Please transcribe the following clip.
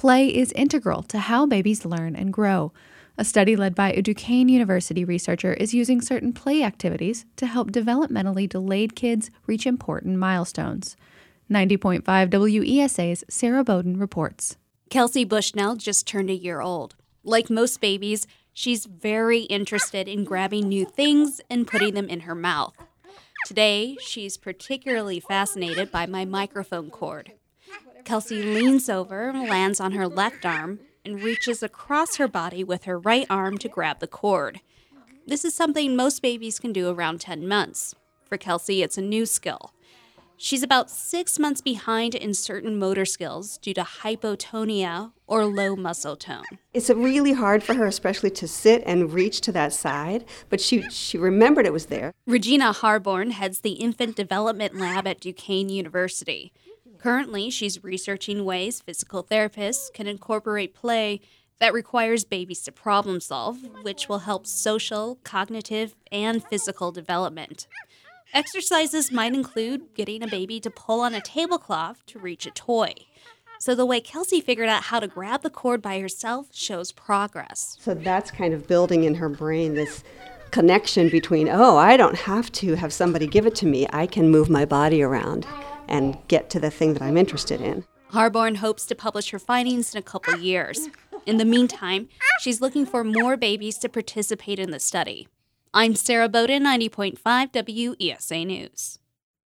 play is integral to how babies learn and grow. A study led by a Duquesne University researcher is using certain play activities to help developmentally delayed kids reach important milestones. 90.5 WESA's Sarah Bowden reports. Kelsey Bushnell just turned a year old. Like most babies, she's very interested in grabbing new things and putting them in her mouth. Today, she's particularly fascinated by my microphone cord. Kelsey leans over, lands on her left arm, and reaches across her body with her right arm to grab the cord. This is something most babies can do around 10 months. For Kelsey, it's a new skill. She's about 6 months behind in certain motor skills due to hypotonia or low muscle tone. It's really hard for her, especially to sit and reach to that side, but she remembered it was there. Regina Harborn heads the Infant Development Lab at Duquesne University. Currently, she's researching ways physical therapists can incorporate play that requires babies to problem solve, which will help social, cognitive, and physical development. Exercises might include getting a baby to pull on a tablecloth to reach a toy. So the way Kelsey figured out how to grab the cord by herself shows progress. So that's kind of building in her brain this connection between, I don't have to have somebody give it to me. I can move my body around and get to the thing that I'm interested in. Harborn hopes to publish her findings in a couple years. In the meantime, she's looking for more babies to participate in the study. I'm Sarah Bowden, 90.5 WESA News.